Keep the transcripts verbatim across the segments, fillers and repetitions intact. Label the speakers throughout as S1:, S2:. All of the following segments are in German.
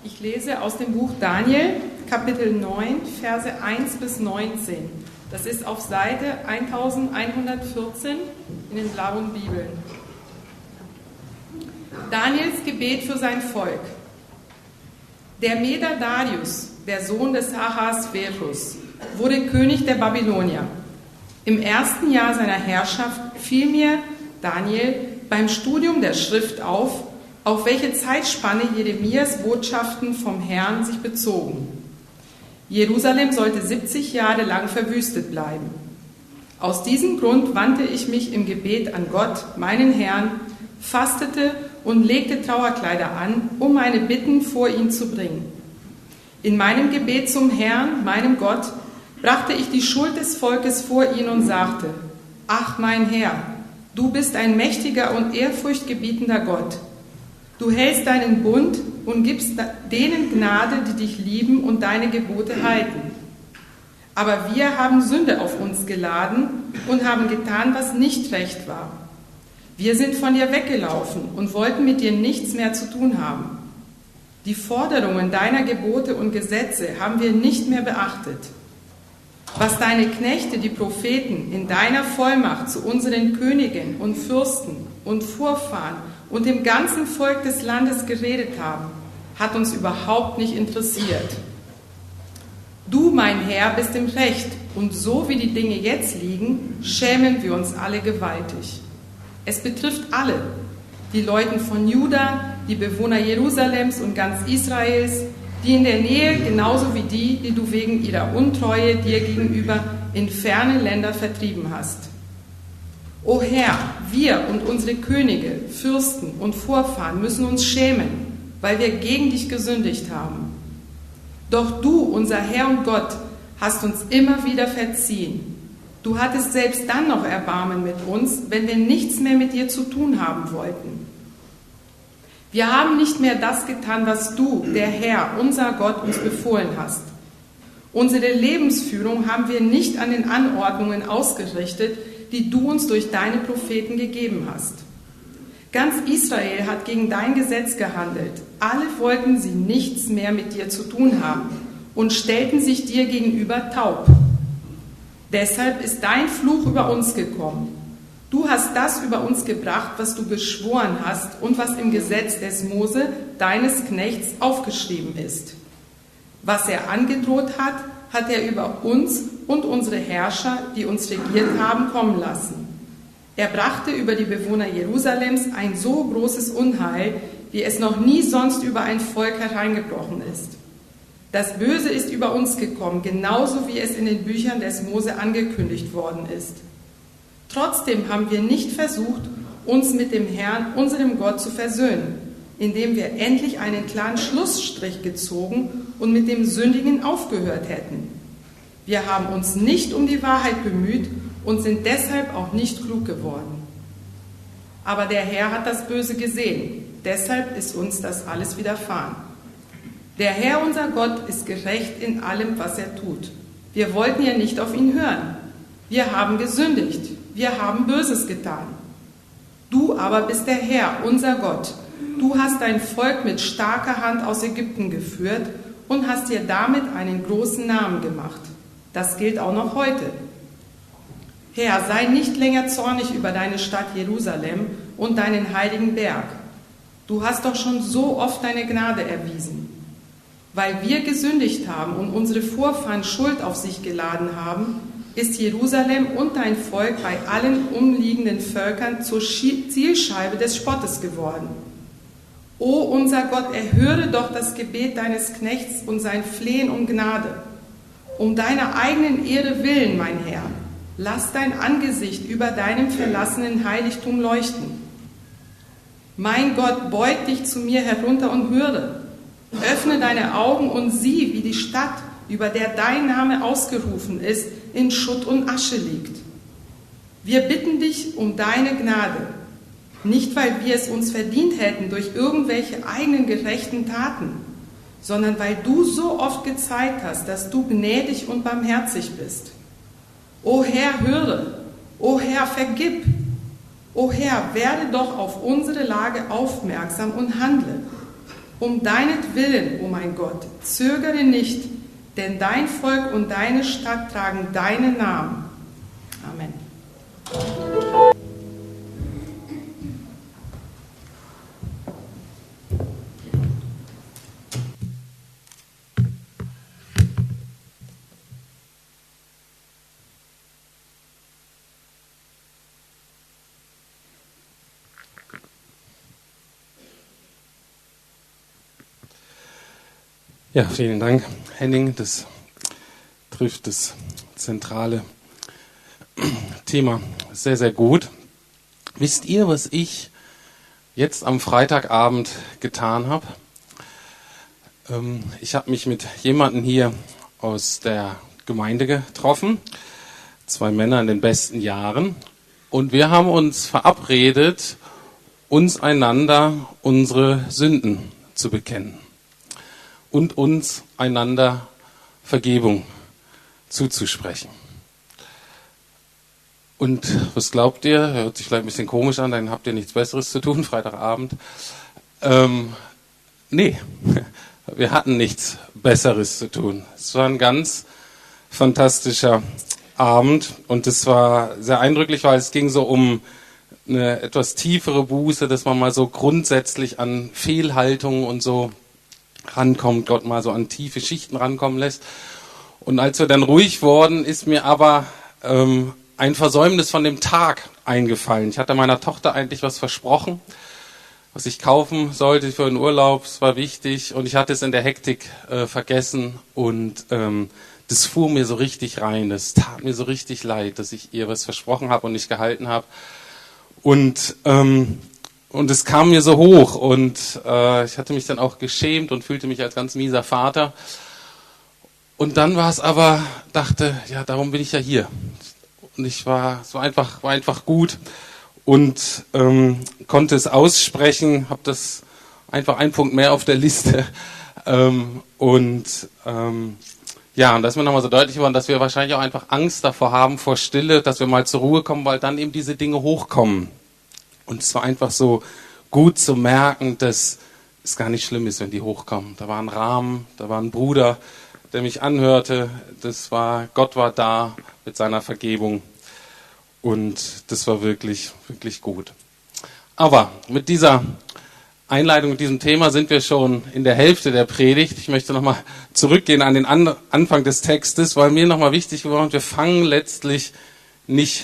S1: Ich lese aus dem Buch Daniel, Kapitel neun, Verse eins bis neunzehn. Das ist auf Seite elfhundertvierzehn in den blauen Bibeln. Daniels Gebet für sein Volk. Der Meder Darius, der Sohn des Ahasverus, wurde König der Babylonier. Im ersten Jahr seiner Herrschaft fiel mir, Daniel, beim Studium der Schrift auf, auf welche Zeitspanne Jeremias Botschaften vom Herrn sich bezogen. Jerusalem sollte siebzig Jahre lang verwüstet bleiben. Aus diesem Grund wandte ich mich im Gebet an Gott, meinen Herrn, fastete und legte Trauerkleider an, um meine Bitten vor ihn zu bringen. In meinem Gebet zum Herrn, meinem Gott, brachte ich die Schuld des Volkes vor ihn und sagte: Ach, mein Herr, du bist ein mächtiger und ehrfurchtgebietender Gott. Du hältst deinen Bund und gibst denen Gnade, die dich lieben und deine Gebote halten. Aber wir haben Sünde auf uns geladen und haben getan, was nicht recht war. Wir sind von dir weggelaufen und wollten mit dir nichts mehr zu tun haben. Die Forderungen deiner Gebote und Gesetze haben wir nicht mehr beachtet. Was deine Knechte, die Propheten, in deiner Vollmacht zu unseren Königen und Fürsten und Vorfahren und dem ganzen Volk des Landes geredet haben, hat uns überhaupt nicht interessiert. Du, mein Herr, bist im Recht, und so wie die Dinge jetzt liegen, schämen wir uns alle gewaltig. Es betrifft alle, die Leute von Juda, die Bewohner Jerusalems und ganz Israels, die in der Nähe genauso wie die, die du wegen ihrer Untreue dir gegenüber in ferne Länder vertrieben hast. O Herr, wir und unsere Könige, Fürsten und Vorfahren müssen uns schämen, weil wir gegen dich gesündigt haben. Doch du, unser Herr und Gott, hast uns immer wieder verziehen. Du hattest selbst dann noch Erbarmen mit uns, wenn wir nichts mehr mit dir zu tun haben wollten. Wir haben nicht mehr das getan, was du, der Herr, unser Gott, uns befohlen hast. Unsere Lebensführung haben wir nicht an den Anordnungen ausgerichtet, die du uns durch deine Propheten gegeben hast. Ganz Israel hat gegen dein Gesetz gehandelt. Alle wollten sie nichts mehr mit dir zu tun haben und stellten sich dir gegenüber taub. Deshalb ist dein Fluch über uns gekommen. Du hast das über uns gebracht, was du beschworen hast und was im Gesetz des Mose, deines Knechts, aufgeschrieben ist. Was er angedroht hat, hat er über uns und unsere Herrscher, die uns regiert haben, kommen lassen. Er brachte über die Bewohner Jerusalems ein so großes Unheil, wie es noch nie sonst über ein Volk hereingebrochen ist. Das Böse ist über uns gekommen, genauso wie es in den Büchern des Mose angekündigt worden ist. Trotzdem haben wir nicht versucht, uns mit dem Herrn, unserem Gott, zu versöhnen, indem wir endlich einen klaren Schlussstrich gezogen und mit dem Sündigen aufgehört hätten. Wir haben uns nicht um die Wahrheit bemüht und sind deshalb auch nicht klug geworden. Aber der Herr hat das Böse gesehen, deshalb ist uns das alles widerfahren. Der Herr, unser Gott, ist gerecht in allem, was er tut. Wir wollten ja nicht auf ihn hören. Wir haben gesündigt, wir haben Böses getan. Du aber bist der Herr, unser Gott. Du hast dein Volk mit starker Hand aus Ägypten geführt und hast dir damit einen großen Namen gemacht. Das gilt auch noch heute. Herr, sei nicht länger zornig über deine Stadt Jerusalem und deinen heiligen Berg. Du hast doch schon so oft deine Gnade erwiesen. Weil wir gesündigt haben und unsere Vorfahren Schuld auf sich geladen haben, ist Jerusalem und dein Volk bei allen umliegenden Völkern zur Zielscheibe des Spottes geworden. O unser Gott, erhöre doch das Gebet deines Knechts und sein Flehen um Gnade. Um deiner eigenen Ehre willen, mein Herr, lass dein Angesicht über deinem verlassenen Heiligtum leuchten. Mein Gott, beug dich zu mir herunter und höre. Öffne deine Augen und sieh, wie die Stadt, über der dein Name ausgerufen ist, in Schutt und Asche liegt. Wir bitten dich um deine Gnade, nicht weil wir es uns verdient hätten durch irgendwelche eigenen gerechten Taten, sondern weil du so oft gezeigt hast, dass du gnädig und barmherzig bist. O Herr, höre, o Herr, vergib, o Herr, werde doch auf unsere Lage aufmerksam und handle. Um deinetwillen, o mein Gott, zögere nicht, denn dein Volk und deine Stadt tragen deinen Namen. Amen.
S2: Ja, vielen Dank, Henning. Das trifft das zentrale Thema sehr, sehr gut. Wisst ihr, was ich jetzt am Freitagabend getan habe? Ähm, ich habe mich mit jemandem hier aus der Gemeinde getroffen, zwei Männer in den besten Jahren, und wir haben uns verabredet, uns einander unsere Sünden zu bekennen und uns einander Vergebung zuzusprechen. Und was glaubt ihr? Hört sich vielleicht ein bisschen komisch an, dann habt ihr nichts Besseres zu tun, Freitagabend. Ähm, nee, wir hatten nichts Besseres zu tun. Es war ein ganz fantastischer Abend und es war sehr eindrücklich, weil es ging so um eine etwas tiefere Buße, dass man mal so grundsätzlich an Fehlhaltungen und so rankommt, Gott mal so an tiefe Schichten rankommen lässt. Und als wir dann ruhig wurden, ist mir aber ähm, ein Versäumnis von dem Tag eingefallen. Ich hatte meiner Tochter eigentlich was versprochen, was ich kaufen sollte für den Urlaub. Es war wichtig und ich hatte es in der Hektik äh, vergessen und ähm, das fuhr mir so richtig rein. Das tat mir so richtig leid, dass ich ihr was versprochen habe und nicht gehalten habe. Und ähm, Und es kam mir so hoch und äh, ich hatte mich dann auch geschämt und fühlte mich als ganz mieser Vater. Und dann war es aber, dachte, ja, darum bin ich ja hier. Und ich war, es war einfach, war einfach gut und ähm, konnte es aussprechen, habe das einfach einen Punkt mehr auf der Liste. Ähm, und ähm, ja, und da ist mir nochmal so deutlich geworden, dass wir wahrscheinlich auch einfach Angst davor haben, vor Stille, dass wir mal zur Ruhe kommen, weil dann eben diese Dinge hochkommen. Und es war einfach so gut zu merken, dass es gar nicht schlimm ist, wenn die hochkommen. Da war ein Rahmen, da war ein Bruder, der mich anhörte. Das war, Gott war da mit seiner Vergebung. Und das war wirklich, wirklich gut. Aber mit dieser Einleitung, mit diesem Thema sind wir schon in der Hälfte der Predigt. Ich möchte nochmal zurückgehen an den Anfang des Textes, weil mir nochmal wichtig geworden ist, wir fangen letztlich nicht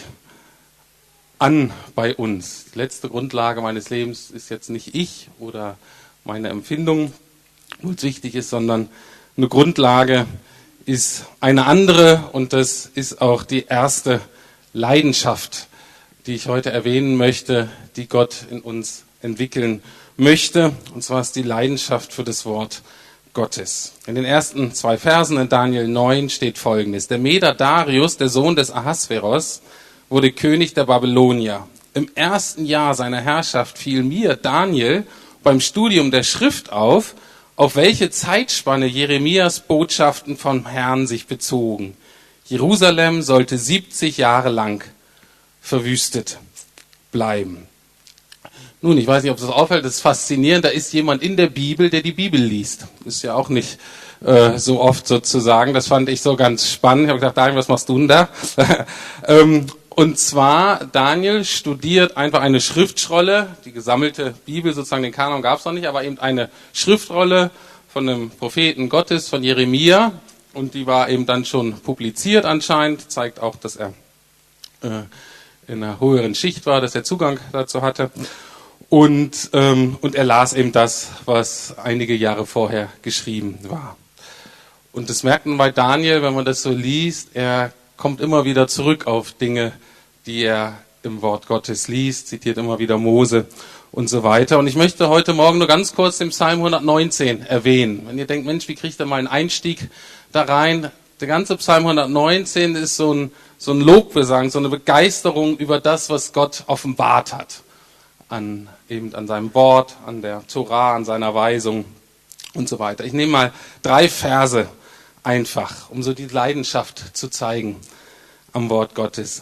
S2: an bei uns. Die letzte Grundlage meines Lebens ist jetzt nicht ich oder meine Empfindung, wo es wichtig ist, sondern eine Grundlage ist eine andere und das ist auch die erste Leidenschaft, die ich heute erwähnen möchte, die Gott in uns entwickeln möchte. Und zwar ist die Leidenschaft für das Wort Gottes. In den ersten zwei Versen in Daniel neun steht Folgendes. Der Meder Darius, der Sohn des Ahasveros, wurde König der Babylonier. Im ersten Jahr seiner Herrschaft fiel mir, Daniel, beim Studium der Schrift auf, auf welche Zeitspanne Jeremias Botschaften vom Herrn sich bezogen. Jerusalem sollte siebzig Jahre lang verwüstet bleiben. Nun, ich weiß nicht, ob es das auffällt, das ist faszinierend, da ist jemand in der Bibel, der die Bibel liest. Das ist ja auch nicht äh, so oft sozusagen, das fand ich so ganz spannend. Ich habe gedacht, Daniel, was machst du denn da? ähm, Und zwar, Daniel studiert einfach eine Schriftrolle, die gesammelte Bibel, sozusagen den Kanon gab es noch nicht, aber eben eine Schriftrolle von einem Propheten Gottes, von Jeremia. Und die war eben dann schon publiziert anscheinend, zeigt auch, dass er äh, in einer höheren Schicht war, dass er Zugang dazu hatte. Und, ähm, und er las eben das, was einige Jahre vorher geschrieben war. Und das merkt man bei Daniel, wenn man das so liest, er kommt immer wieder zurück auf Dinge, die er im Wort Gottes liest, zitiert immer wieder Mose und so weiter. Und ich möchte heute Morgen nur ganz kurz den Psalm hundertneunzehn erwähnen. Wenn ihr denkt, Mensch, wie kriegt ihr mal einen Einstieg da rein? Der ganze Psalm hundertneunzehn ist so ein, so ein Lobgesang, so eine Begeisterung über das, was Gott offenbart hat. An, eben an seinem Wort, an der Torah, an seiner Weisung und so weiter. Ich nehme mal drei Verse einfach, um so die Leidenschaft zu zeigen am Wort Gottes.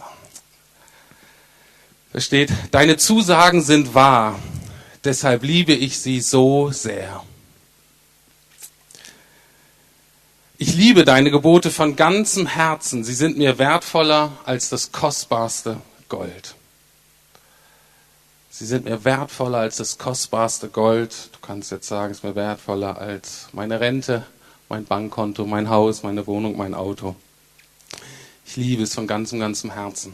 S2: Da steht, deine Zusagen sind wahr, deshalb liebe ich sie so sehr. Ich liebe deine Gebote von ganzem Herzen. Sie sind mir wertvoller als das kostbarste Gold. Sie sind mir wertvoller als das kostbarste Gold. Du kannst jetzt sagen, es ist mir wertvoller als meine Rente, mein Bankkonto, mein Haus, meine Wohnung, mein Auto. Ich liebe es von ganzem, ganzem Herzen.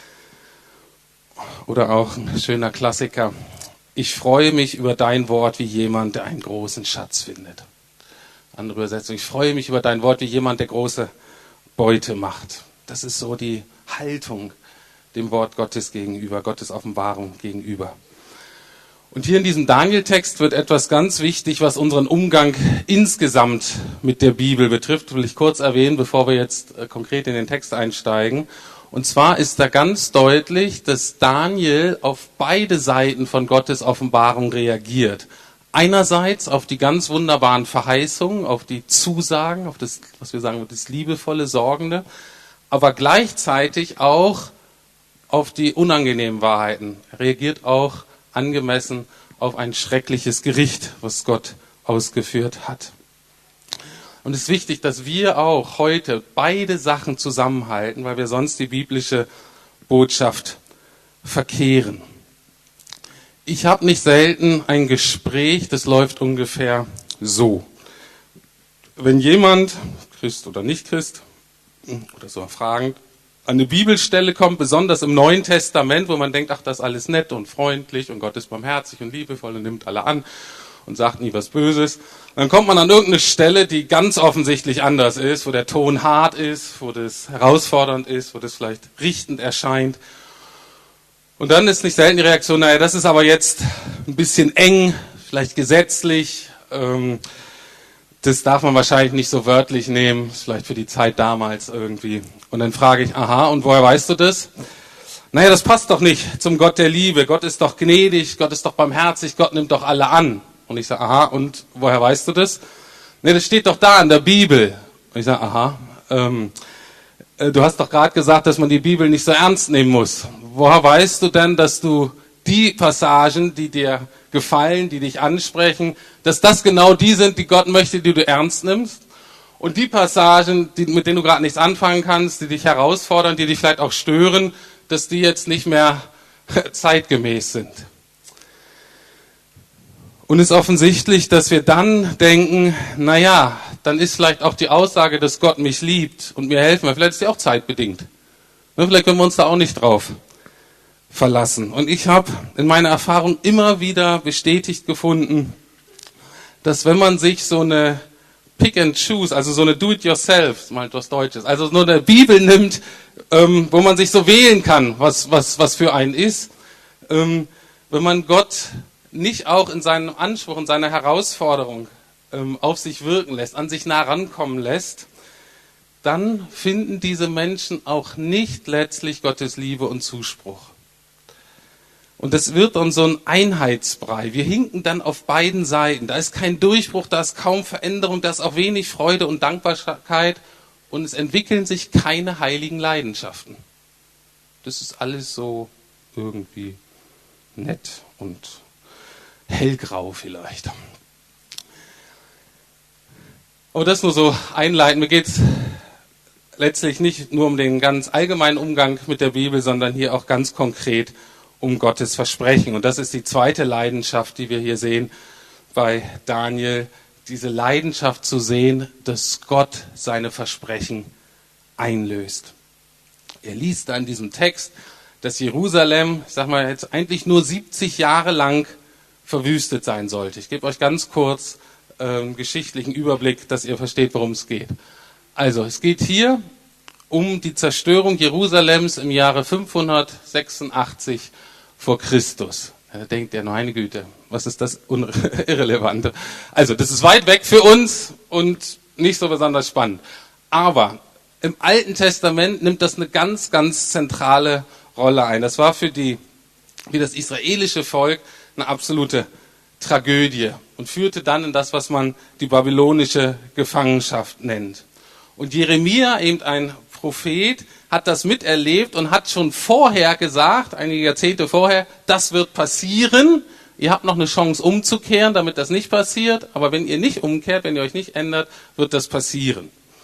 S2: Oder auch ein schöner Klassiker. Ich freue mich über dein Wort wie jemand, der einen großen Schatz findet. Andere Übersetzung. Ich freue mich über dein Wort wie jemand, der große Beute macht. Das ist so die Haltung dem Wort Gottes gegenüber, Gottes Offenbarung gegenüber. Und hier in diesem Daniel-Text wird etwas ganz wichtig, was unseren Umgang insgesamt mit der Bibel betrifft, will ich kurz erwähnen, bevor wir jetzt äh, konkret in den Text einsteigen. Und zwar ist da ganz deutlich, dass Daniel auf beide Seiten von Gottes Offenbarung reagiert. Einerseits auf die ganz wunderbaren Verheißungen, auf die Zusagen, auf das, was wir sagen, das liebevolle, Sorgende, aber gleichzeitig auch auf die unangenehmen Wahrheiten. Er reagiert auch angemessen auf ein schreckliches Gericht, was Gott ausgeführt hat. Und es ist wichtig, dass wir auch heute beide Sachen zusammenhalten, weil wir sonst die biblische Botschaft verkehren. Ich habe nicht selten ein Gespräch, das läuft ungefähr so. Wenn jemand, Christ oder nicht Christ, oder so fragend, an eine Bibelstelle kommt, besonders im Neuen Testament, wo man denkt, ach, das ist alles nett und freundlich und Gott ist barmherzig und liebevoll und nimmt alle an und sagt nie was Böses. Dann kommt man an irgendeine Stelle, die ganz offensichtlich anders ist, wo der Ton hart ist, wo das herausfordernd ist, wo das vielleicht richtend erscheint. Und dann ist nicht selten die Reaktion, naja, das ist aber jetzt ein bisschen eng, vielleicht gesetzlich, ähm, das darf man wahrscheinlich nicht so wörtlich nehmen, ist vielleicht für die Zeit damals irgendwie. Und dann frage ich, aha, und woher weißt du das? Naja, das passt doch nicht zum Gott der Liebe. Gott ist doch gnädig, Gott ist doch barmherzig, Gott nimmt doch alle an. Und ich sage, aha, und woher weißt du das? Nee, das steht doch da in der Bibel. Und ich sage, aha, ähm, äh, du hast doch gerade gesagt, dass man die Bibel nicht so ernst nehmen muss. Woher weißt du denn, dass du die Passagen, die dir gefallen, die dich ansprechen, dass das genau die sind, die Gott möchte, die du ernst nimmst? Und die Passagen, die, mit denen du gerade nichts anfangen kannst, die dich herausfordern, die dich vielleicht auch stören, dass die jetzt nicht mehr zeitgemäß sind. Und es ist offensichtlich, dass wir dann denken, naja, dann ist vielleicht auch die Aussage, dass Gott mich liebt und mir helfen will, vielleicht ist die auch zeitbedingt. Vielleicht können wir uns da auch nicht drauf verlassen. Und ich habe in meiner Erfahrung immer wieder bestätigt gefunden, dass wenn man sich so eine Pick and Choose, also so eine Do-it-yourself, mal was Deutsches, also nur eine Bibel nimmt, ähm, wo man sich so wählen kann, was, was, was für einen ist, ähm, wenn man Gott nicht auch in seinem Anspruch, in seiner Herausforderung ähm, auf sich wirken lässt, an sich nah rankommen lässt, dann finden diese Menschen auch nicht letztlich Gottes Liebe und Zuspruch. Und das wird dann so ein Einheitsbrei. Wir hinken dann auf beiden Seiten. Da ist kein Durchbruch, da ist kaum Veränderung, da ist auch wenig Freude und Dankbarkeit und es entwickeln sich keine heiligen Leidenschaften. Das ist alles so irgendwie nett und hellgrau vielleicht. Aber das nur so einleiten. Mir geht es letztlich nicht nur um den ganz allgemeinen Umgang mit der Bibel, sondern hier auch ganz konkret um Gottes Versprechen. Und das ist die zweite Leidenschaft, die wir hier sehen bei Daniel. Diese Leidenschaft zu sehen, dass Gott seine Versprechen einlöst. Er liest da in diesem Text, dass Jerusalem, ich sag mal jetzt eigentlich nur siebzig Jahre lang verwüstet sein sollte. Ich gebe euch ganz kurz äh, einen geschichtlichen Überblick, dass ihr versteht, worum es geht. Also, es geht hier um die Zerstörung Jerusalems im Jahre fünfhundertsechsundachtzig vor Christus. Da denkt ihr, meine Güte, was ist das Irrelevante? Also, das ist weit weg für uns und nicht so besonders spannend. Aber im Alten Testament nimmt das eine ganz, ganz zentrale Rolle ein. Das war für die, für das israelische Volk eine absolute Tragödie und führte dann in das, was man die babylonische Gefangenschaft nennt. Und Jeremia, eben ein Prophet, hat das miterlebt und hat schon vorher gesagt, einige Jahrzehnte vorher, das wird passieren. Ihr habt noch eine Chance umzukehren, damit das nicht passiert. Aber wenn ihr nicht umkehrt, wenn ihr euch nicht ändert, wird das passieren.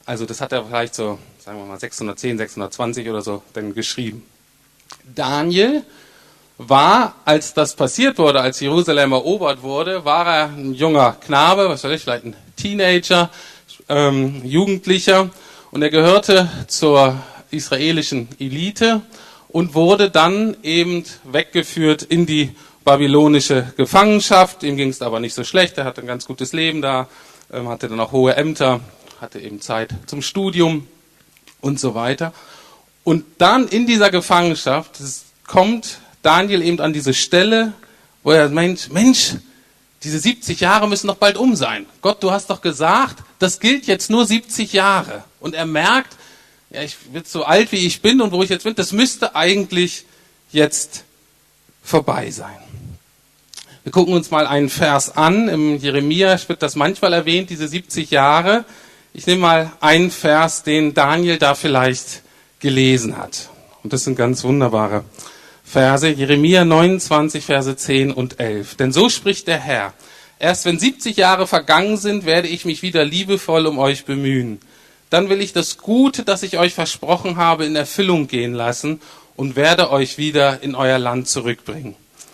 S2: Also das hat er vielleicht so, sagen wir mal, sechshundertzehn, sechshundertzwanzig oder so dann geschrieben. Daniel war, als das passiert wurde, als Jerusalem erobert wurde, war er ein junger Knabe, was weiß ich, vielleicht ein Teenager, ähm, Jugendlicher. Und er gehörte zur israelischen Elite und wurde dann eben weggeführt in die babylonische Gefangenschaft. Ihm ging es aber nicht so schlecht, er hatte ein ganz gutes Leben da, ähm, hatte dann auch hohe Ämter, hatte eben Zeit zum Studium und so weiter. Und dann in dieser Gefangenschaft kommt Daniel eben an diese Stelle, wo er meint, Mensch, diese siebzig Jahre müssen doch bald um sein. Gott, du hast doch gesagt, das gilt jetzt nur siebzig Jahre. Und er merkt, ja, ich bin so alt, wie ich bin und wo ich jetzt bin, das müsste eigentlich jetzt vorbei sein. Wir gucken uns mal einen Vers an. Im Jeremia wird das manchmal erwähnt, diese siebzig Jahre. Ich nehme mal einen Vers, den Daniel da vielleicht gelesen hat. Und das sind ganz wunderbare Verse. Jeremia neunundzwanzig, Verse zehn und elf. Denn so spricht der Herr. Erst wenn siebzig Jahre vergangen sind, werde ich mich wieder liebevoll um euch bemühen. Dann will ich das Gute, das ich euch versprochen habe, in Erfüllung gehen lassen und werde euch wieder in euer Land zurückbringen.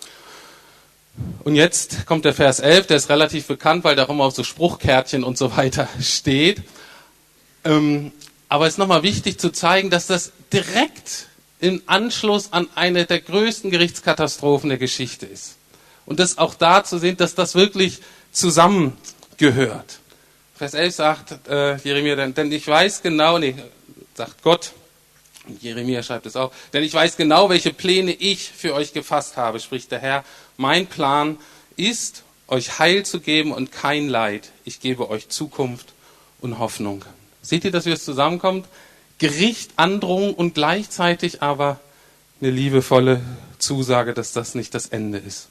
S2: Und jetzt kommt der Vers elf, der ist relativ bekannt, weil da auch immer auf so Spruchkärtchen und so weiter steht. Ähm, aber es ist nochmal wichtig zu zeigen, dass das direkt im Anschluss an eine der größten Gerichtskatastrophen der Geschichte ist. Und das auch da zu sehen, dass das wirklich zusammengehört. Vers elf sagt äh, Jeremia, denn, denn ich weiß genau, nee, sagt Gott, und Jeremia schreibt es auch, denn ich weiß genau, welche Pläne ich für euch gefasst habe, spricht der Herr. Mein Plan ist, euch Heil zu geben und kein Leid. Ich gebe euch Zukunft und Hoffnung. Seht ihr, dass wie es zusammenkommt? Gericht, Androhung und gleichzeitig aber eine liebevolle Zusage, dass das nicht das Ende ist.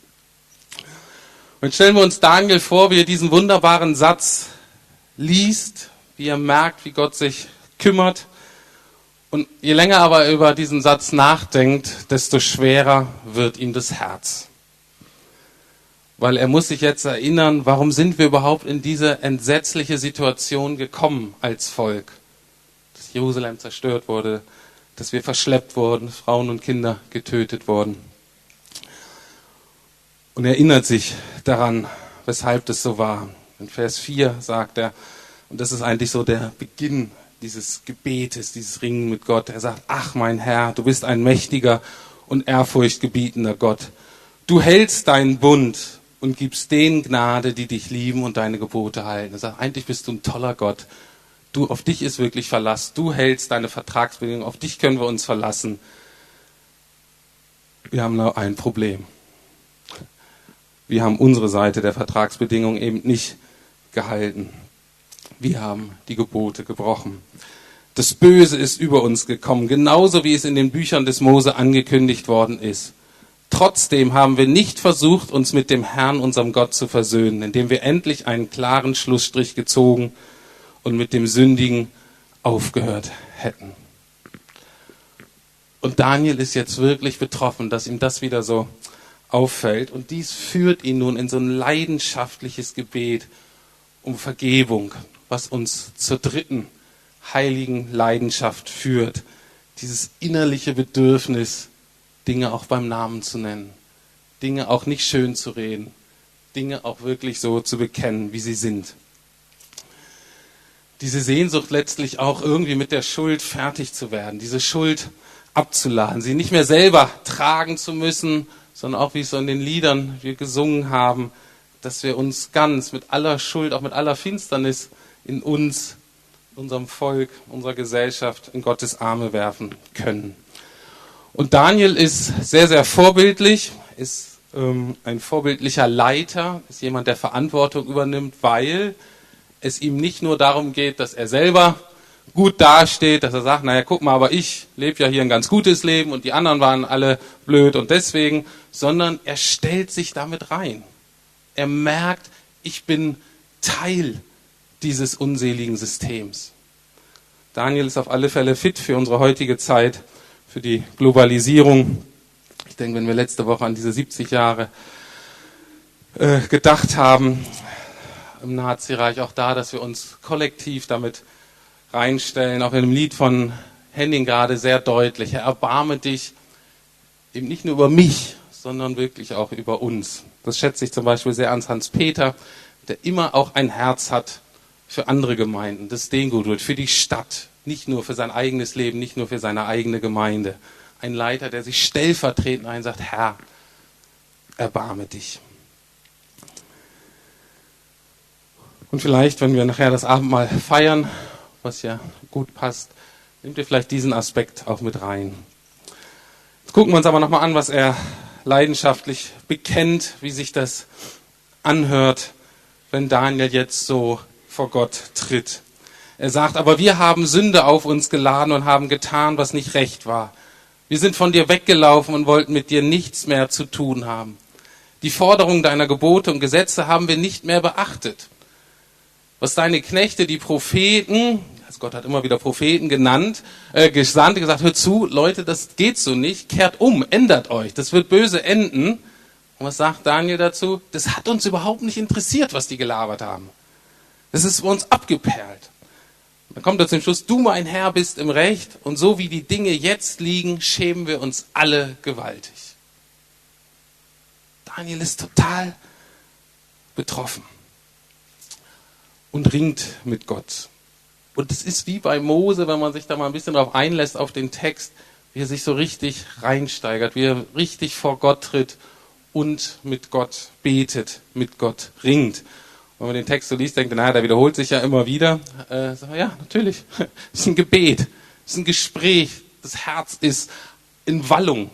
S2: Und stellen wir uns Daniel vor, wie er diesen wunderbaren Satz liest, wie er merkt, wie Gott sich kümmert. Und je länger aber über diesen Satz nachdenkt, desto schwerer wird ihm das Herz. Weil er muss sich jetzt erinnern, warum sind wir überhaupt in diese entsetzliche Situation gekommen als Volk? Dass Jerusalem zerstört wurde, dass wir verschleppt wurden, Frauen und Kinder getötet wurden. Und er erinnert sich daran, weshalb das so war. In Vers vier sagt er, und das ist eigentlich so der Beginn dieses Gebetes, dieses Ringen mit Gott. Er sagt, ach mein Herr, du bist ein mächtiger und ehrfurchtgebietender Gott. Du hältst deinen Bund und gibst denen Gnade, die dich lieben und deine Gebote halten. Er sagt, eigentlich bist du ein toller Gott. Du, auf dich ist wirklich Verlass. Du hältst deine Vertragsbedingungen. Auf dich können wir uns verlassen. Wir haben nur ein Problem. Wir haben unsere Seite der Vertragsbedingungen eben nicht gehalten. Wir haben die Gebote gebrochen. Das Böse ist über uns gekommen, genauso wie es in den Büchern des Mose angekündigt worden ist. Trotzdem haben wir nicht versucht, uns mit dem Herrn, unserem Gott, zu versöhnen, indem wir endlich einen klaren Schlussstrich gezogen und mit dem Sündigen aufgehört hätten. Und Daniel ist jetzt wirklich betroffen, dass ihm das wieder so auffällt. Und dies führt ihn nun in so ein leidenschaftliches Gebet um Vergebung, was uns zur dritten heiligen Leidenschaft führt. Dieses innerliche Bedürfnis, Dinge auch beim Namen zu nennen, Dinge auch nicht schön zu reden, Dinge auch wirklich so zu bekennen, wie sie sind. Diese Sehnsucht letztlich auch irgendwie mit der Schuld fertig zu werden, diese Schuld abzuladen, sie nicht mehr selber tragen zu müssen, sondern auch, wie es so in den Liedern wir gesungen haben, dass wir uns ganz mit aller Schuld, auch mit aller Finsternis in uns, unserem Volk, unserer Gesellschaft in Gottes Arme werfen können. Und Daniel ist sehr, sehr vorbildlich, ist ähm, ein vorbildlicher Leiter, ist jemand, der Verantwortung übernimmt, weil es ihm nicht nur darum geht, dass er selber gut dasteht, dass er sagt, naja, guck mal, aber ich lebe ja hier ein ganz gutes Leben und die anderen waren alle blöd und deswegen, sondern er stellt sich damit rein. Er merkt, ich bin Teil dieses unseligen Systems. Daniel ist auf alle Fälle fit für unsere heutige Zeit, für die Globalisierung. Ich denke, wenn wir letzte Woche an diese siebzig Jahre äh, gedacht haben, im Nazireich, auch da, dass wir uns kollektiv damit reinstellen, auch in dem Lied von Henning gerade sehr deutlich. Herr, erbarme dich eben nicht nur über mich, sondern wirklich auch über uns. Das schätze ich zum Beispiel sehr an Hans-Peter, der immer auch ein Herz hat für andere Gemeinden, das denen gut tut, für die Stadt, nicht nur für sein eigenes Leben, nicht nur für seine eigene Gemeinde. Ein Leiter, der sich stellvertretend einsagt, Herr, erbarme dich. Und vielleicht, wenn wir nachher das Abendmahl feiern, was ja gut passt, nehmt ihr vielleicht diesen Aspekt auch mit rein. Jetzt gucken wir uns aber nochmal an, was er leidenschaftlich bekennt, wie sich das anhört, wenn Daniel jetzt so vor Gott tritt. Er sagt, aber wir haben Sünde auf uns geladen und haben getan, was nicht recht war. Wir sind von dir weggelaufen und wollten mit dir nichts mehr zu tun haben. Die Forderungen deiner Gebote und Gesetze haben wir nicht mehr beachtet. Was deine Knechte, die Propheten, also Gott hat immer wieder Propheten genannt, äh, gesandt, gesagt, hört zu, Leute, das geht so nicht, kehrt um, ändert euch, das wird böse enden. Und was sagt Daniel dazu? Das hat uns überhaupt nicht interessiert, was die gelabert haben. Das ist bei uns abgeperlt. Dann kommt er zum Schluss, du mein Herr bist im Recht und so wie die Dinge jetzt liegen, schämen wir uns alle gewaltig. Daniel ist total betroffen und ringt mit Gott. Und es ist wie bei Mose, wenn man sich da mal ein bisschen drauf einlässt auf den Text, wie er sich so richtig reinsteigert, wie er richtig vor Gott tritt und mit Gott betet, mit Gott ringt. Wenn man den Text so liest, denkt man, naja, der wiederholt sich ja immer wieder. Äh, so, ja, natürlich. Es ist ein Gebet, es ist ein Gespräch. Das Herz ist in Wallung.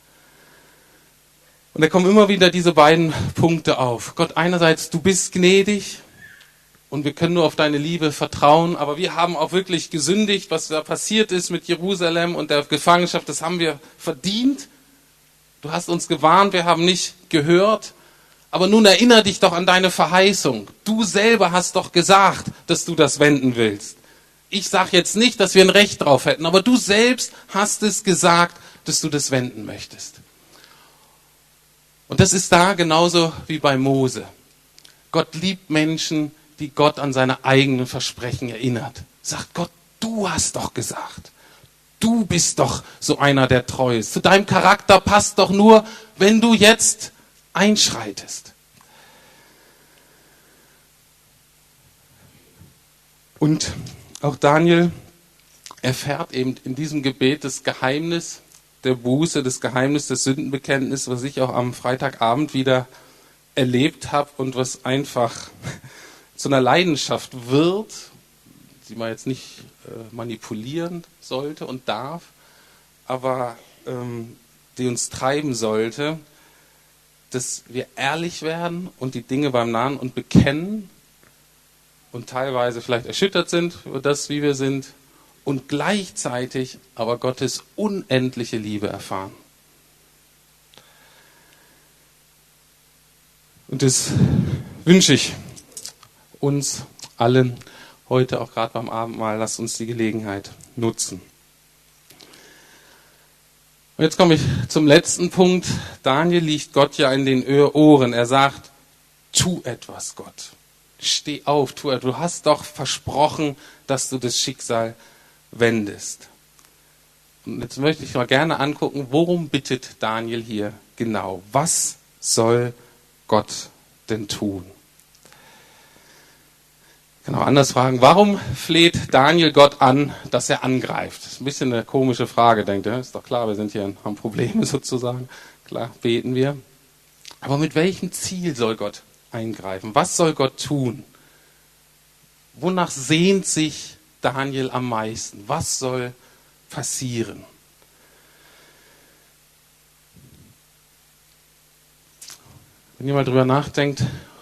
S2: Und da kommen immer wieder diese beiden Punkte auf. Gott, einerseits, du bist gnädig und wir können nur auf deine Liebe vertrauen, aber wir haben auch wirklich gesündigt, was da passiert ist mit Jerusalem und der Gefangenschaft, das haben wir verdient. Du hast uns gewarnt, wir haben nicht gehört. Aber nun erinnere dich doch an deine Verheißung. Du selber hast doch gesagt, dass du das wenden willst. Ich sage jetzt nicht, dass wir ein Recht drauf hätten, aber du selbst hast es gesagt, dass du das wenden möchtest. Und das ist da genauso wie bei Mose. Gott liebt Menschen, die Gott an seine eigenen Versprechen erinnert. Sagt Gott, du hast doch gesagt. Du bist doch so einer, der treu ist. Zu deinem Charakter passt doch nur, wenn du jetzt einschreitest. Und auch Daniel erfährt eben in diesem Gebet das Geheimnis der Buße, das Geheimnis des Sündenbekenntnisses, was ich auch am Freitagabend wieder erlebt habe und was einfach zu einer Leidenschaft wird, die man jetzt nicht äh, manipulieren sollte und darf, aber ähm, die uns treiben sollte, dass wir ehrlich werden und die Dinge beim Namen und bekennen und teilweise vielleicht erschüttert sind über das, wie wir sind und gleichzeitig aber Gottes unendliche Liebe erfahren. Und das wünsche ich uns allen heute, auch gerade beim Abendmahl. Lasst uns die Gelegenheit nutzen. Und jetzt komme ich zum letzten Punkt. Daniel liegt Gott ja in den Ohren. Er sagt, tu etwas, Gott. Steh auf, tu etwas. Du hast doch versprochen, dass du das Schicksal wendest. Und jetzt möchte ich mal gerne angucken, worum bittet Daniel hier genau? Was soll Gott denn tun? Ich kann auch anders fragen, warum fleht Daniel Gott an, dass er angreift? Das ist ein bisschen eine komische Frage, denkt er. Ist doch klar, wir sind hier, haben Probleme sozusagen. Klar, beten wir. Aber mit welchem Ziel soll Gott eingreifen? Was soll Gott tun? Wonach sehnt sich Daniel am meisten? Was soll passieren? Wenn ihr mal drüber nachdenkt,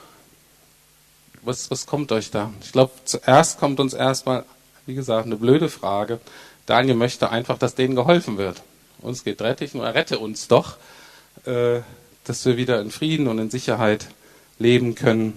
S2: was, was kommt euch da? Ich glaube, zuerst kommt uns erstmal, wie gesagt, eine blöde Frage. Daniel möchte einfach, dass denen geholfen wird. Uns geht rettig, nur rette uns doch, äh, dass wir wieder in Frieden und in Sicherheit leben können.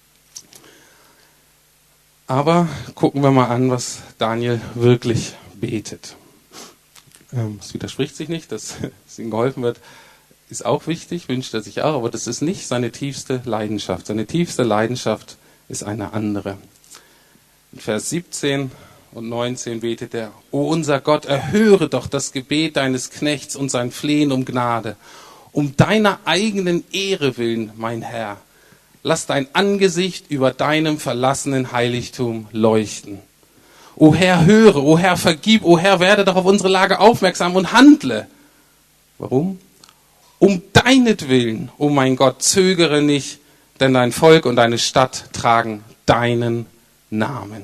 S2: Aber gucken wir mal an, was Daniel wirklich betet. Ähm, es widerspricht sich nicht, dass es ihm geholfen wird, ist auch wichtig, wünscht er sich auch, aber das ist nicht seine tiefste Leidenschaft. Seine tiefste Leidenschaft ist eine andere. In Vers siebzehn und neunzehn betet er: O unser Gott, erhöre doch das Gebet deines Knechts und sein Flehen um Gnade. Um deiner eigenen Ehre willen, mein Herr, lass dein Angesicht über deinem verlassenen Heiligtum leuchten. O Herr, höre, o Herr, vergib, o Herr, werde doch auf unsere Lage aufmerksam und handle. Warum? Um deinetwillen, o mein Gott, zögere nicht, denn dein Volk und deine Stadt tragen deinen Namen.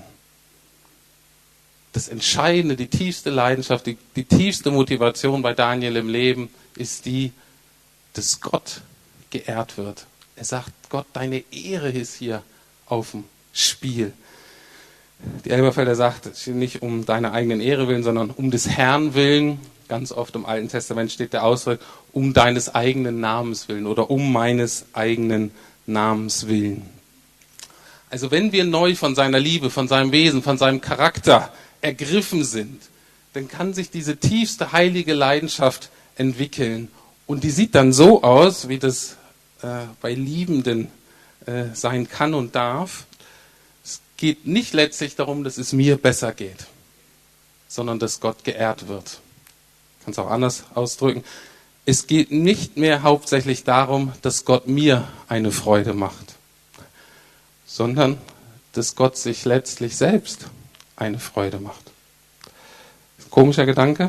S2: Das Entscheidende, die tiefste Leidenschaft, die, die tiefste Motivation bei Daniel im Leben ist die, dass Gott geehrt wird. Er sagt, Gott, deine Ehre ist hier auf dem Spiel. Die Elberfelder sagt, nicht um deine eigenen Ehre willen, sondern um des Herrn willen. Ganz oft im Alten Testament steht der Ausdruck, um deines eigenen Namens willen oder um meines eigenen Namens willen. Also wenn wir neu von seiner Liebe, von seinem Wesen, von seinem Charakter ergriffen sind, dann kann sich diese tiefste heilige Leidenschaft entwickeln. Und die sieht dann so aus, wie das äh, bei Liebenden äh, sein kann und darf. Es geht nicht letztlich darum, dass es mir besser geht, sondern dass Gott geehrt wird. Ich kann es auch anders ausdrücken. Es geht nicht mehr hauptsächlich darum, dass Gott mir eine Freude macht, sondern dass Gott sich letztlich selbst eine Freude macht. Komischer Gedanke.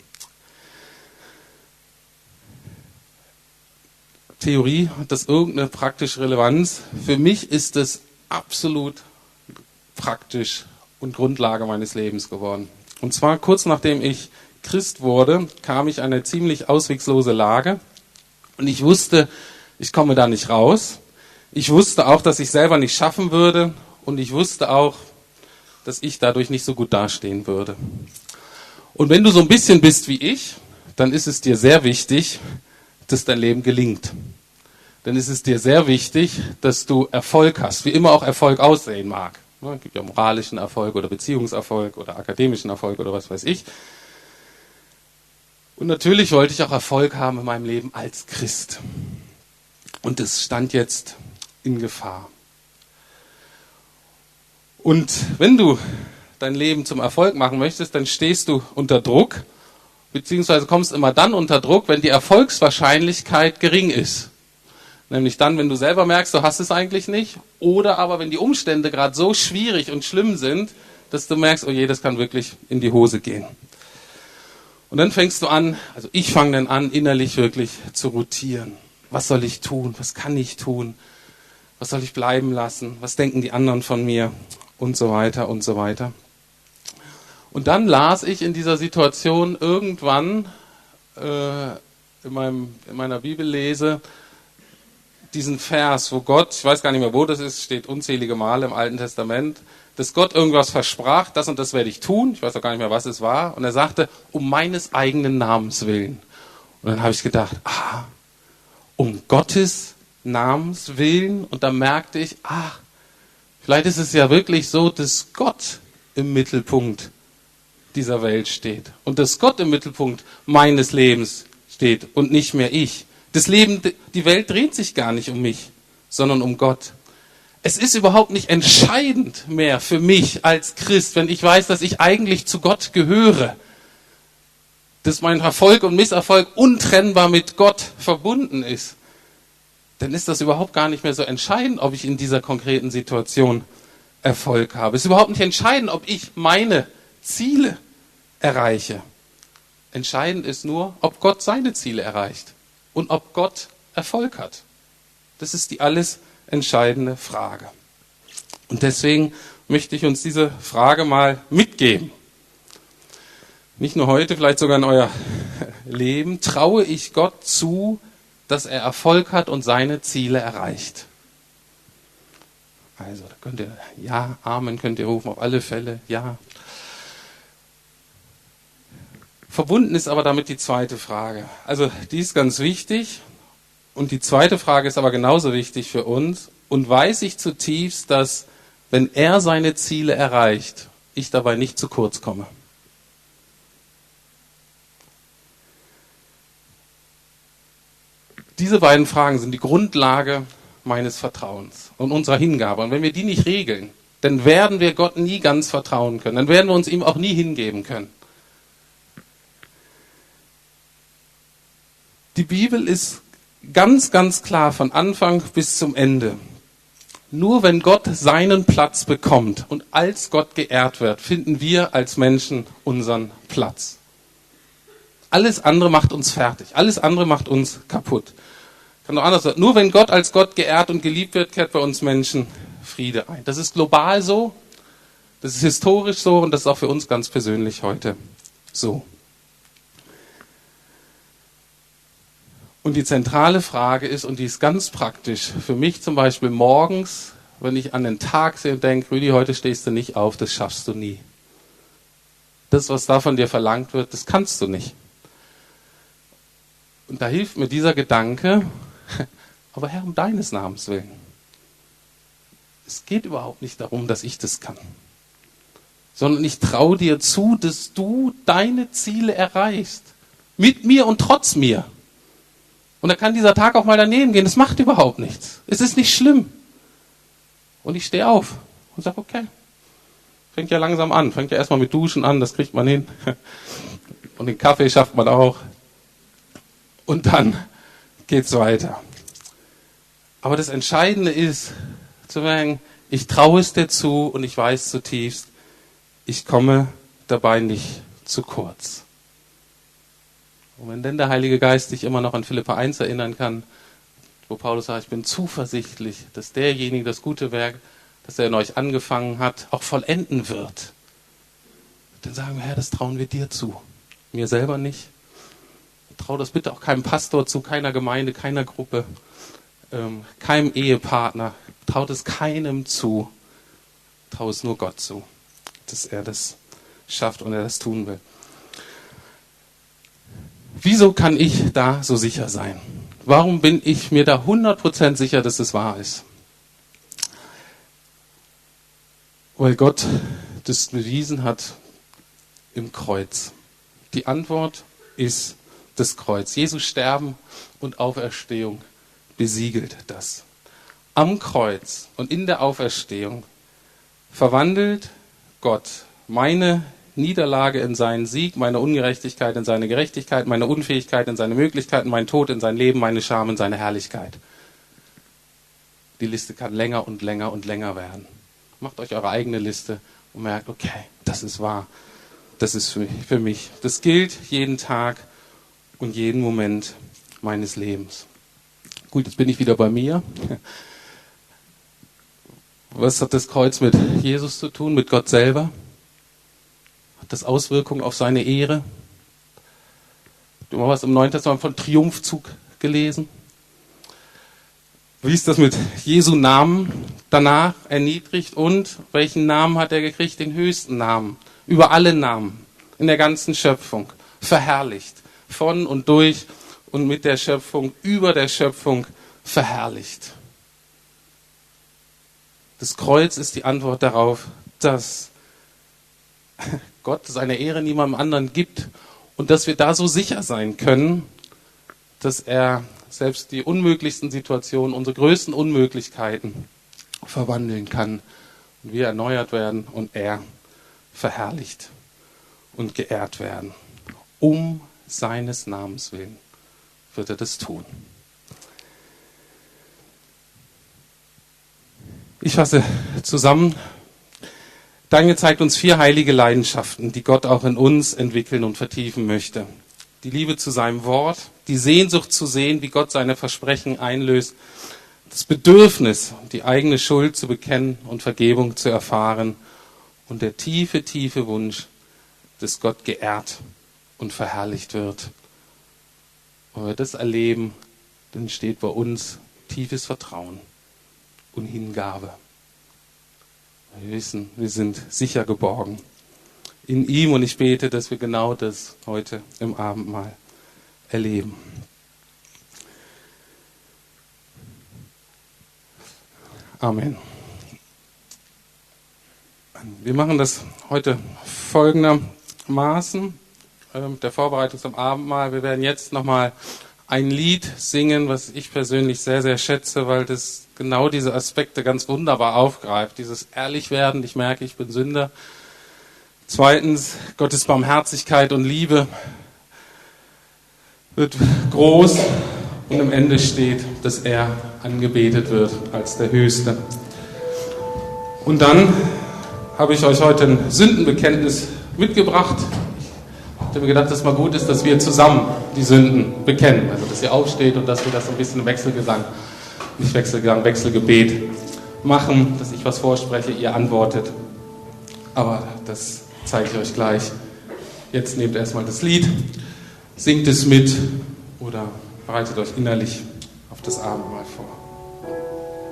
S2: Theorie, hat das irgendeine praktische Relevanz? Für mich ist es absolut praktisch und Grundlage meines Lebens geworden. Und zwar kurz nachdem ich Christ wurde, kam ich in eine ziemlich auswegslose Lage und ich wusste, ich komme da nicht raus. Ich wusste auch, dass ich selber nicht schaffen würde und ich wusste auch, dass ich dadurch nicht so gut dastehen würde. Und wenn du so ein bisschen bist wie ich, dann ist es dir sehr wichtig, dass dein Leben gelingt. Dann ist es dir sehr wichtig, dass du Erfolg hast, wie immer auch Erfolg aussehen mag. Es gibt ja moralischen Erfolg oder Beziehungserfolg oder akademischen Erfolg oder was weiß ich. Und natürlich wollte ich auch Erfolg haben in meinem Leben als Christ. Und das stand jetzt in Gefahr. Und wenn du dein Leben zum Erfolg machen möchtest, dann stehst du unter Druck, beziehungsweise kommst immer dann unter Druck, wenn die Erfolgswahrscheinlichkeit gering ist. Nämlich dann, wenn du selber merkst, du hast es eigentlich nicht, oder aber wenn die Umstände gerade so schwierig und schlimm sind, dass du merkst, oh je, das kann wirklich in die Hose gehen. Und dann fängst du an, also ich fange dann an, innerlich wirklich zu rotieren. Was soll ich tun? Was kann ich tun? Was soll ich bleiben lassen? Was denken die anderen von mir? Und so weiter und so weiter. Und dann las ich in dieser Situation irgendwann äh, in, meinem, in meiner Bibellese diesen Vers, wo Gott, ich weiß gar nicht mehr, wo das ist, steht unzählige Male im Alten Testament, dass Gott irgendwas versprach, das und das werde ich tun, ich weiß auch gar nicht mehr, was es war, und er sagte, um meines eigenen Namens willen. Und dann habe ich gedacht, ah, um Gottes Namens willen, und dann merkte ich, ach, vielleicht ist es ja wirklich so, dass Gott im Mittelpunkt dieser Welt steht und dass Gott im Mittelpunkt meines Lebens steht und nicht mehr ich. Das Leben, die Welt dreht sich gar nicht um mich, sondern um Gott. Es ist überhaupt nicht entscheidend mehr für mich als Christ, wenn ich weiß, dass ich eigentlich zu Gott gehöre, dass mein Erfolg und Misserfolg untrennbar mit Gott verbunden ist. Dann ist das überhaupt gar nicht mehr so entscheidend, ob ich in dieser konkreten Situation Erfolg habe. Es ist überhaupt nicht entscheidend, ob ich meine Ziele erreiche. Entscheidend ist nur, ob Gott seine Ziele erreicht und ob Gott Erfolg hat. Das ist die alles entscheidende Frage. Und deswegen möchte ich uns diese Frage mal mitgeben. Nicht nur heute, vielleicht sogar in euer Leben. Traue ich Gott zu, dass er Erfolg hat und seine Ziele erreicht? Also, da könnt ihr, ja, Amen könnt ihr rufen, auf alle Fälle, ja. Verbunden ist aber damit die zweite Frage. Also, die ist ganz wichtig. Und die zweite Frage ist aber genauso wichtig für uns. Und weiß ich zutiefst, dass, wenn er seine Ziele erreicht, ich dabei nicht zu kurz komme? Diese beiden Fragen sind die Grundlage meines Vertrauens und unserer Hingabe. Und wenn wir die nicht regeln, dann werden wir Gott nie ganz vertrauen können. Dann werden wir uns ihm auch nie hingeben können. Die Bibel ist ganz, ganz klar von Anfang bis zum Ende. Nur wenn Gott seinen Platz bekommt und als Gott geehrt wird, finden wir als Menschen unseren Platz. Alles andere macht uns fertig. Alles andere macht uns kaputt. Kann doch anders sein. Nur wenn Gott als Gott geehrt und geliebt wird, kehrt bei uns Menschen Friede ein. Das ist global so, das ist historisch so und das ist auch für uns ganz persönlich heute so. Und die zentrale Frage ist, und die ist ganz praktisch, für mich zum Beispiel morgens, wenn ich an den Tag sehe und denke, Rüdi, heute stehst du nicht auf, das schaffst du nie. Das, was da von dir verlangt wird, das kannst du nicht. Und da hilft mir dieser Gedanke, aber Herr, um deines Namens willen. Es geht überhaupt nicht darum, dass ich das kann, sondern ich traue dir zu, dass du deine Ziele erreichst. Mit mir und trotz mir. Und da kann dieser Tag auch mal daneben gehen. Das macht überhaupt nichts. Es ist nicht schlimm. Und ich stehe auf und sage, okay, fängt ja langsam an. Fängt ja erstmal mit Duschen an, das kriegt man hin. Und den Kaffee schafft man auch. Und dann geht's weiter. Aber das Entscheidende ist, zu sagen, ich traue es dir zu und ich weiß zutiefst, ich komme dabei nicht zu kurz. Und wenn denn der Heilige Geist dich immer noch an Philipper eins erinnern kann, wo Paulus sagt, ich bin zuversichtlich, dass derjenige das gute Werk, das er in euch angefangen hat, auch vollenden wird. Dann sagen wir, Herr, das trauen wir dir zu. Mir selber nicht. Trau das bitte auch keinem Pastor zu, keiner Gemeinde, keiner Gruppe, ähm, keinem Ehepartner. Traut es keinem zu. Trau es nur Gott zu, dass er das schafft und er das tun will. Wieso kann ich da so sicher sein? Warum bin ich mir da hundert Prozent sicher, dass es wahr ist? Weil Gott das bewiesen hat im Kreuz. Die Antwort ist das Kreuz. Jesu Sterben und Auferstehung besiegelt das. Am Kreuz und in der Auferstehung verwandelt Gott meine Niederlage in seinen Sieg, meine Ungerechtigkeit in seine Gerechtigkeit, meine Unfähigkeit in seine Möglichkeiten, mein Tod in sein Leben, meine Scham in seine Herrlichkeit. Die Liste kann länger und länger und länger werden. Macht euch eure eigene Liste und merkt, okay, das ist wahr, das ist für mich. Das gilt jeden Tag und jeden Moment meines Lebens. Gut, jetzt bin ich wieder bei mir. Was hat das Kreuz mit Jesus zu tun, mit Gott selber? Hat das Auswirkungen auf seine Ehre? Du hast mal was im Neuen Testament von Triumphzug gelesen? Wie ist das mit Jesu Namen danach erniedrigt und welchen Namen hat er gekriegt? Den höchsten Namen. Über alle Namen in der ganzen Schöpfung. Verherrlicht. Von und durch und mit der Schöpfung, über der Schöpfung verherrlicht. Das Kreuz ist die Antwort darauf, dass Gott seine Ehre niemandem anderen gibt und dass wir da so sicher sein können, dass er selbst die unmöglichsten Situationen, unsere größten Unmöglichkeiten verwandeln kann und wir erneuert werden und er verherrlicht und geehrt werden. Um seines Namens willen wird er das tun. Ich fasse zusammen. Daniel zeigt uns vier heilige Leidenschaften, die Gott auch in uns entwickeln und vertiefen möchte. Die Liebe zu seinem Wort, die Sehnsucht zu sehen, wie Gott seine Versprechen einlöst, das Bedürfnis, die eigene Schuld zu bekennen und Vergebung zu erfahren und der tiefe, tiefe Wunsch, dass Gott geehrt und verherrlicht wird. Und wenn wir das erleben, dann steht bei uns tiefes Vertrauen und Hingabe. Wir wissen, wir sind sicher geborgen in ihm und ich bete, dass wir genau das heute im Abendmahl erleben. Amen. Wir machen das heute folgendermaßen mit der Vorbereitung zum Abendmahl. Wir werden jetzt nochmal ein Lied singen, was ich persönlich sehr, sehr schätze, weil das genau diese Aspekte ganz wunderbar aufgreift. Dieses Ehrlichwerden, ich merke, ich bin Sünder. Zweitens, Gottes Barmherzigkeit und Liebe wird groß und am Ende steht, dass er angebetet wird als der Höchste. Und dann habe ich euch heute ein Sündenbekenntnis mitgebracht. Ich habe mir gedacht, dass es mal gut ist, dass wir zusammen die Sünden bekennen. Also, dass ihr aufsteht und dass wir das ein bisschen im Wechselgesang, nicht Wechselgesang, Wechselgebet machen, dass ich was vorspreche, ihr antwortet. Aber das zeige ich euch gleich. Jetzt nehmt erstmal das Lied, singt es mit oder bereitet euch innerlich auf das Abendmahl vor.